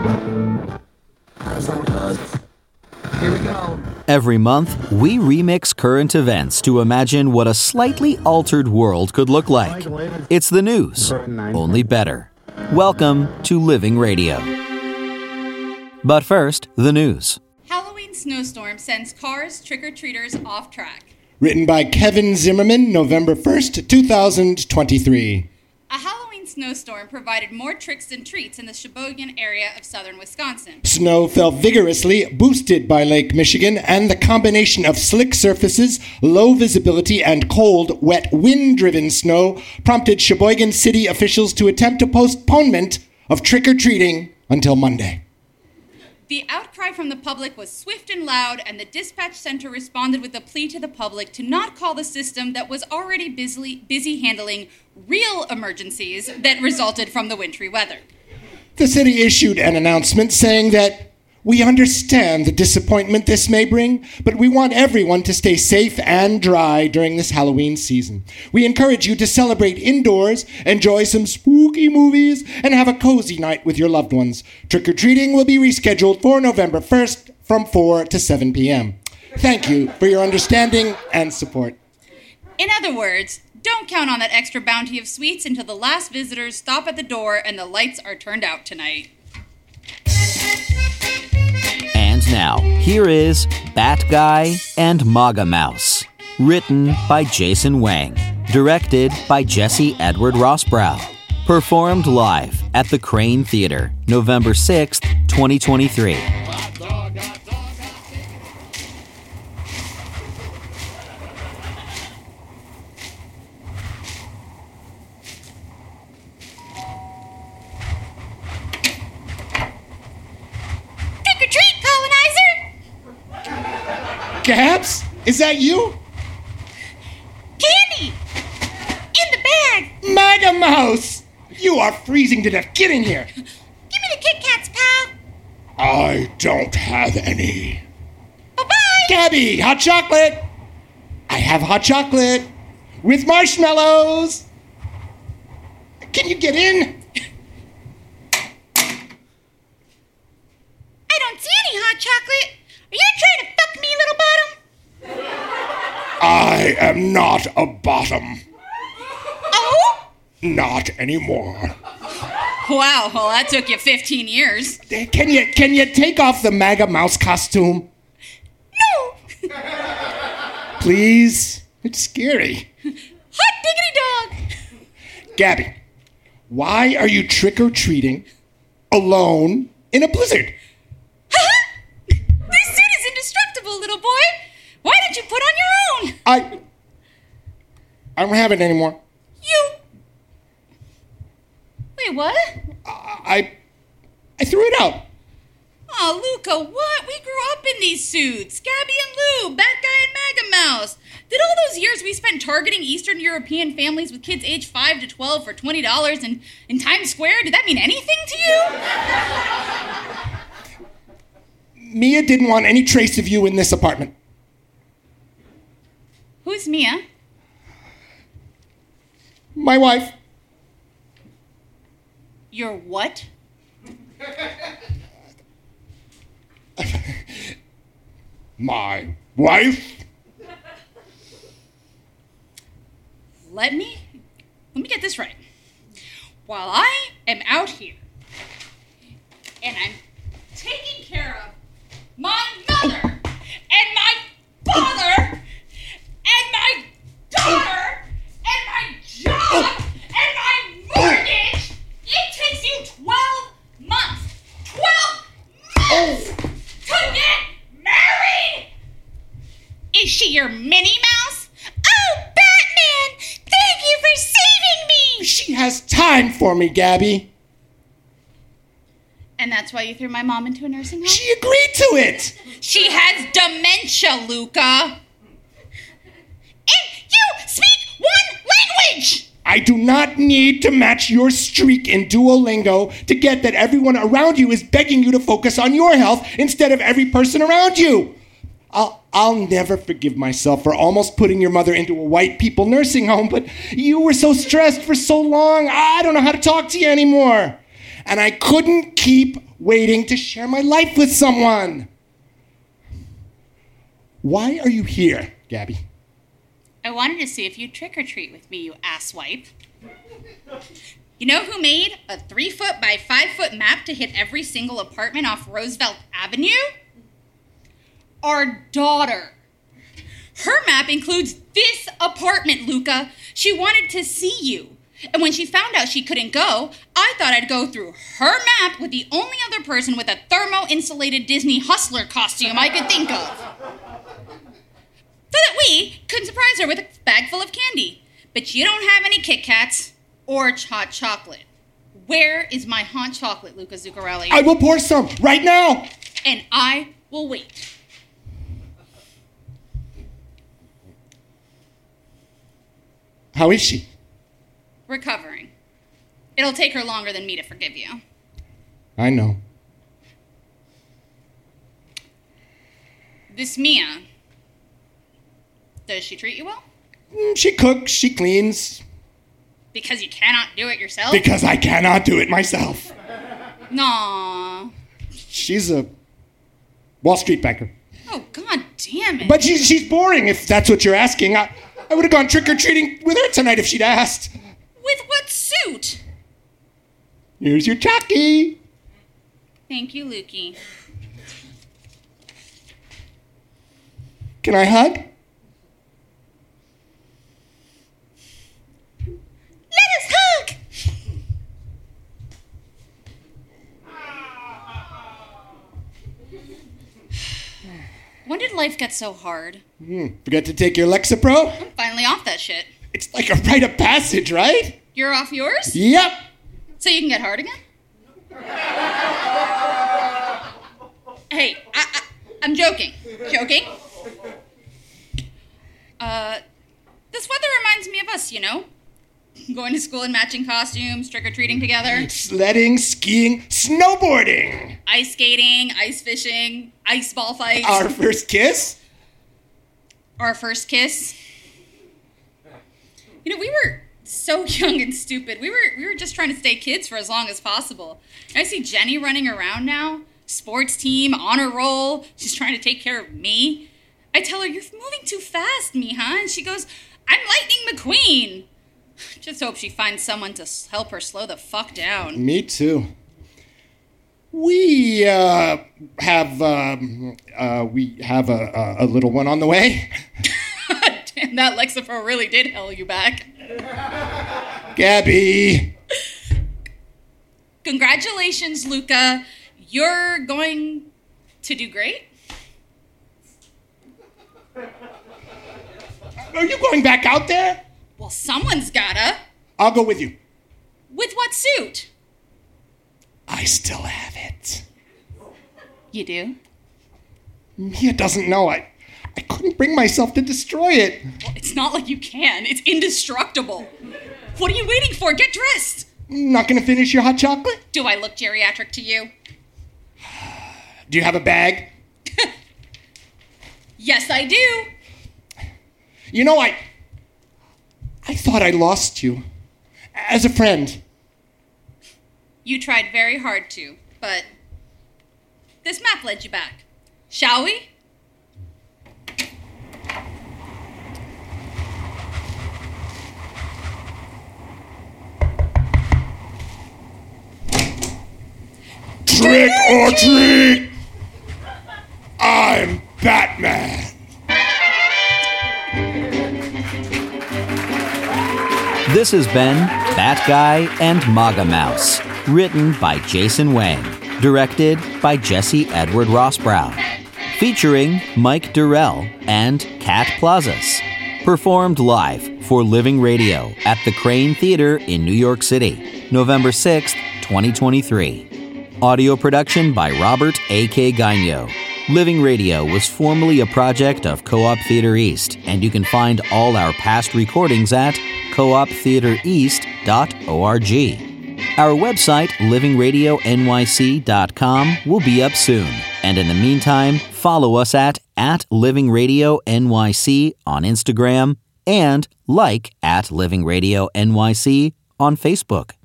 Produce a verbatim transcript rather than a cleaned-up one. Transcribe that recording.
Here we go. Every month, we remix current events to imagine what a slightly altered world could look like. It's the news, only better. Welcome to Living Radio. But first, the news. Halloween snowstorm sends cars trick-or-treaters off track. Written by Kevin Zimmerman, November first, two thousand twenty-three. A Halloween snowstorm provided more tricks and treats in the Sheboygan area of southern Wisconsin. Snow fell vigorously, boosted by Lake Michigan, and the combination of slick surfaces, low visibility, and cold, wet, wind-driven snow prompted Sheboygan city officials to attempt a postponement of trick-or-treating until Monday. The outcry from the public was swift and loud, and the dispatch center responded with a plea to the public to not call the system that was already busy, busy handling real emergencies that resulted from the wintry weather. The city issued an announcement saying that we understand the disappointment this may bring, but we want everyone to stay safe and dry during this Halloween season. We encourage you to celebrate indoors, enjoy some spooky movies, and have a cozy night with your loved ones. Trick-or-treating will be rescheduled for November first from four to seven p.m. Thank you for your understanding and support. In other words, don't count on that extra bounty of sweets until the last visitors stop at the door and the lights are turned out tonight. And now, here is Bat Guy and MAGA Mouse. Written by Jason Wang. Directed by Jesse Edward Rossbrow. Performed live at the Crane Theater, November sixth, twenty twenty-three. Gabs? Is that you? Candy! In the bag! MAGA Mouse! You are freezing to death. Get in here. Give me the Kit Kats, pal. I don't have any. Bye-bye! Gabby, hot chocolate! I have hot chocolate with marshmallows. Can you get in? I don't see any hot chocolate. Are you trying to fuck me, little bottom? I am not a bottom. Oh? Not anymore. Wow, well, that took you fifteen years. Can you can you take off the MAGA Mouse costume? No. Please? It's scary. Hot diggity dog. Gabby, why are you trick-or-treating alone in a blizzard? This suit is indestructible, little boy. Why didn't you put on your own? I... I don't have it anymore. You... Wait, what? I... I threw it out. Oh, Luca, what? We grew up in these suits. Gabby and Lou, Bat Guy and MAGA Mouse. Did all those years we spent targeting Eastern European families with kids aged five to twelve for twenty dollars in, in Times Square, did that mean anything to you? Mia didn't want any trace of you in this apartment. Who's Mia? My wife. Your what? My wife? Let me, let me get this right. While I am out here, and I'm taking care of my mother, and my father, and my daughter, and my job, and my mortgage, it takes you twelve months, twelve months to get married! Is she your Minnie Mouse? Oh, Batman! Thank you for saving me! She has time for me, Gabby. And that's why you threw my mom into a nursing home? She agreed to it! She has dementia, Luca! And you speak one language! I do not need to match your streak in Duolingo to get that everyone around you is begging you to focus on your health instead of every person around you. I'll, I'll never forgive myself for almost putting your mother into a white people nursing home, but you were so stressed for so long, I don't know how to talk to you anymore. and I couldn't keep waiting to share my life with someone. Why are you here, Gabby? I wanted to see if you'd trick or treat with me, you asswipe. You know who made a three foot by five foot map to hit every single apartment off Roosevelt Avenue? Our daughter. Her map includes this apartment, Luca. She wanted to see you. And when she found out she couldn't go, I thought I'd go through her map with the only other person with a thermo-insulated Disney Hustler costume I could think of. So that we could surprise her with a bag full of candy. But you don't have any Kit Kats or hot chocolate. Where is my hot chocolate, Luca Zuccarelli? I will pour some right now. And I will wait. How is she? Recovering. It'll take her longer than me to forgive you. I know. This Mia, does she treat you well? Mm, She cooks, she cleans, Because you cannot do it yourself? because I cannot do it myself. Nah. She's a Wall Street banker. Oh, god damn it. But she's, she's boring, if that's what you're asking. I, I would have gone trick-or-treating with her tonight if she'd asked. With what suit? Here's your Chucky. Thank you, Lukey. Can I hug? Let us hug! When did life get so hard? Hmm, forgot to take your Lexapro? I'm finally off that shit. It's like a rite of passage, right? You're off yours? Yep. So you can get hard again? Hey, I, I, I'm joking. Joking? Uh, this weather reminds me of us, you know? Going to school in matching costumes, trick-or-treating together, Sledding, skiing, snowboarding. ice skating, ice fishing, ice ball fights, Our first kiss? our first kiss. You know, we were so young and stupid. We were we were just trying to stay kids for as long as possible. And I see Jenny running around now, sports team, honor roll. She's trying to take care of me. I tell her, "You're moving too fast, Miha," and she goes, "I'm Lightning McQueen." Just hope she finds someone to s- help her slow the fuck down. Me too. We uh, have um, uh, we have a, a, a little one on the way. Damn, that Lexapro really did hell you back. Gabby. Congratulations, Luca. You're going to do great. Are you going back out there? Well, someone's gotta. I'll go with you. With what suit? I still have it. You do? Mia doesn't know. I, I couldn't bring myself to destroy it. Well, it's not like you can. It's indestructible. What are you waiting for? Get dressed. Not gonna finish your hot chocolate? Do I look geriatric to you? Do you have a bag? Yes, I do. You know, I... I thought I lost you. As a friend. You tried very hard to, but this map led you back. Shall we? Trick or treat! I'm Batman. This has been Bat Guy and MAGA Mouse, written by Jason Wang, directed by Jesse Edward Rossbrow, featuring Mike Durrell and Kat Plazas, performed live for Living Radio at the Crane Theater in New York City, November sixth, twenty twenty-three. Audio production by Robert A K Gagno. Living Radio was formerly a project of Co-op Theater East, and you can find all our past recordings at co op theater east dot org. Our website, living radio n y c dot com, will be up soon. And in the meantime, follow us at, at Living Radio N Y C on Instagram and like at Living Radio N Y C on Facebook.